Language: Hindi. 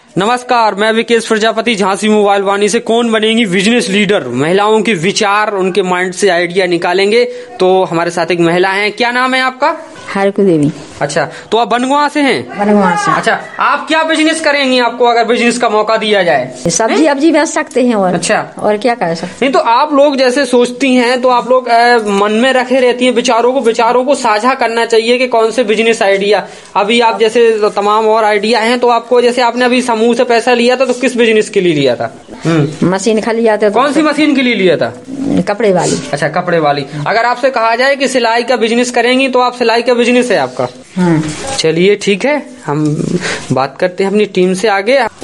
नमस्कार, मैं विकेश प्रजापति झांसी मोबाइल वाणी से। कौन बनेंगी बिजनेस लीडर, महिलाओं के विचार, उनके माइंड से आइडिया निकालेंगे। तो हमारे साथ एक महिला है। क्या नाम है आपका? हरकू देवी। अच्छा, तो आप बनगुआ से हैं? बनगुआ से। अच्छा, आप क्या बिजनेस करेंगी? आपको अगर बिजनेस का मौका दिया जाए? सब्जी अब्जी बेच सकते हैं। और अच्छा, और क्या कर सकते? नहीं तो आप लोग जैसे सोचती हैं तो आप लोग मन में रखे रहती हैं विचारों को साझा करना चाहिए कि कौन से बिजनेस आइडिया। अभी आप जैसे तमाम और आइडिया हैं, तो आपको जैसे आपने अभी समूह से पैसा लिया था तो किस बिजनेस के लिए लिया था? मशीन खाली लिया था। कौन सी मशीन के लिए लिया था? कपड़े वाली। अच्छा, कपड़े वाली। अगर आपसे कहा जाए कि सिलाई का बिजनेस करेंगी तो आप सिलाई का बिजनेस है आपका? चलिए ठीक है, हम बात करते हैं अपनी टीम से आगे।